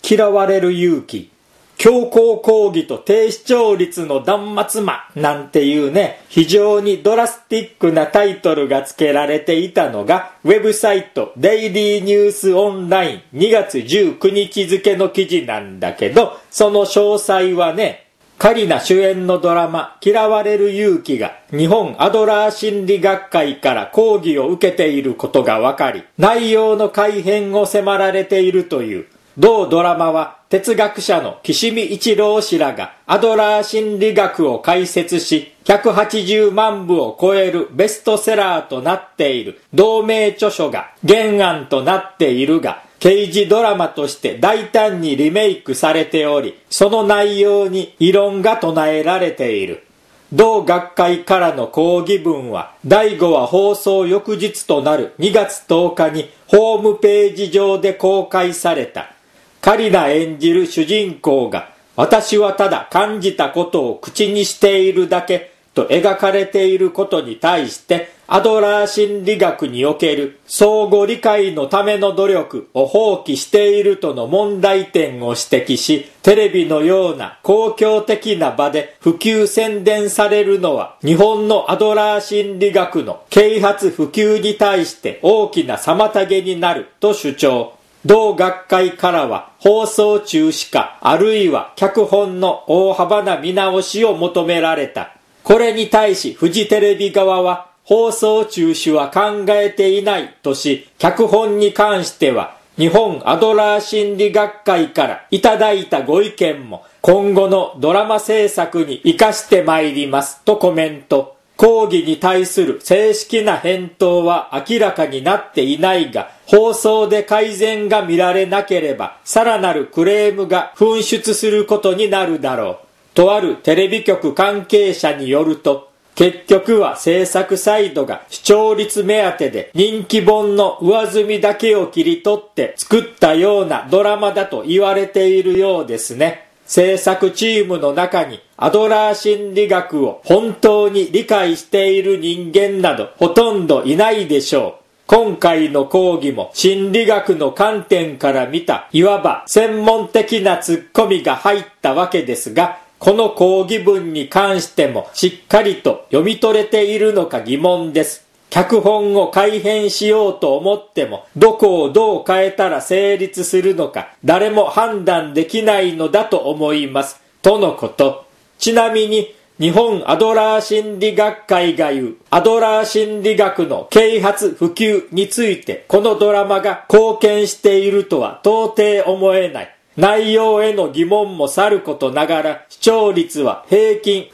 嫌われる勇気、強行抗議と低視聴率の断末魔なんていうね、非常にドラスティックなタイトルが付けられていたのが、ウェブサイトデイリーニュースオンライン2月19日付の記事なんだけど、その詳細はね、カリナ主演のドラマ嫌われる勇気が日本アドラー心理学会から講義を受けていることが分かり、内容の改変を迫られているという。同ドラマは哲学者の岸見一郎氏らがアドラー心理学を解説し、180万部を超えるベストセラーとなっている同名著書が原案となっているが、刑事ドラマとして大胆にリメイクされており、その内容に異論が唱えられている。同学会からの抗議文は、第5話放送翌日となる2月10日にホームページ上で公開された。カリナ演じる主人公が、私はただ感じたことを口にしているだけと描かれていることに対して、アドラー心理学における相互理解のための努力を放棄しているとの問題点を指摘し、テレビのような公共的な場で普及宣伝されるのは日本のアドラー心理学の啓発普及に対して大きな妨げになると主張。同学会からは放送中止かあるいは脚本の大幅な見直しを求められた。これに対しフジテレビ側は放送中止は考えていないとし、脚本に関しては日本アドラー心理学会からいただいたご意見も今後のドラマ制作に生かしてまいりますとコメント。抗議に対する正式な返答は明らかになっていないが、放送で改善が見られなければさらなるクレームが噴出することになるだろう。とあるテレビ局関係者によると、結局は制作サイドが視聴率目当てで人気本の上積みだけを切り取って作ったようなドラマだと言われているようですね。制作チームの中にアドラー心理学を本当に理解している人間などほとんどいないでしょう。今回の講義も心理学の観点から見たいわば専門的なツッコミが入ったわけですが、この講義文に関してもしっかりと読み取れているのか疑問です。脚本を改変しようと思ってもどこをどう変えたら成立するのか誰も判断できないのだと思いますとのこと。ちなみに日本アドラー心理学会が言うアドラー心理学の啓発普及についてこのドラマが貢献しているとは到底思えない。内容への疑問もさることながら視聴率は平均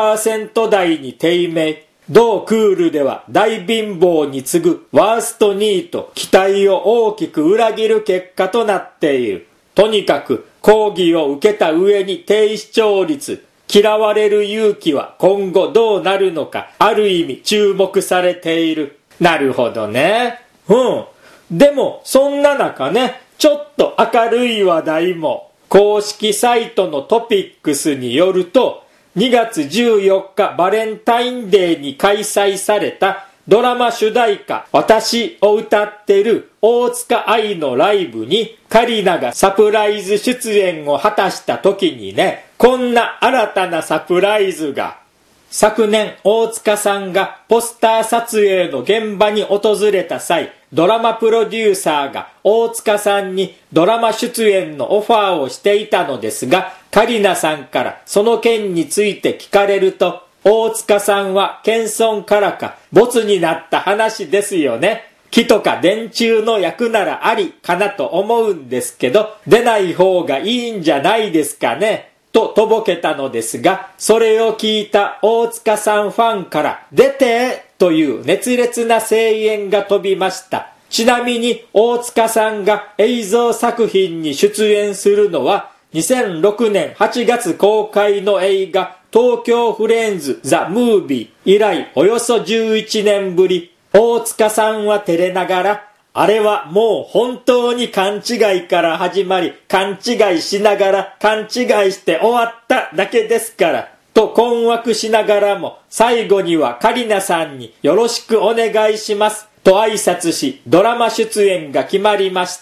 6% 台に低迷。同クールでは大貧乏に次ぐワースト2位と期待を大きく裏切る結果となっている。とにかく講義を受けた上に低視聴率、嫌われる勇気は今後どうなるのかある意味注目されている。なるほどね。でもそんな中ね、ちょっと明るい話題も公式サイトのトピックスによると2月14日バレンタインデーに開催されたドラマ主題歌私を歌ってる大塚愛のライブにカリナがサプライズ出演を果たした時にね、こんな新たなサプライズが。昨年大塚さんがポスター撮影の現場に訪れた際、ドラマプロデューサーが大塚さんにドラマ出演のオファーをしていたのですが、カリナさんからその件について聞かれると、大塚さんは謙遜からかボツになった話ですよね。木とか電柱の役ならありかなと思うんですけど、出ない方がいいんじゃないですかね。ととぼけたのですが、それを聞いた大塚さんファンから出てという熱烈な声援が飛びました。ちなみに大塚さんが映像作品に出演するのは2006年8月公開の映画東京フレンズ・ザ・ムービー以来およそ11年ぶり。大塚さんは照れながら、あれはもう本当に勘違いから始まり、勘違いしながら勘違いして終わっただけですから、と困惑しながらも、最後にはカリナさんによろしくお願いしますと挨拶し、ドラマ出演が決まりました。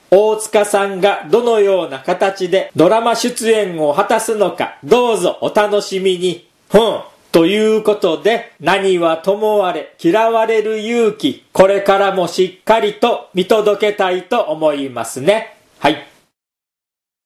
大塚さんがどのような形でドラマ出演を果たすのか、どうぞお楽しみに。ということで、何はともあれ嫌われる勇気、これからもしっかりと見届けたいと思いますね。はい。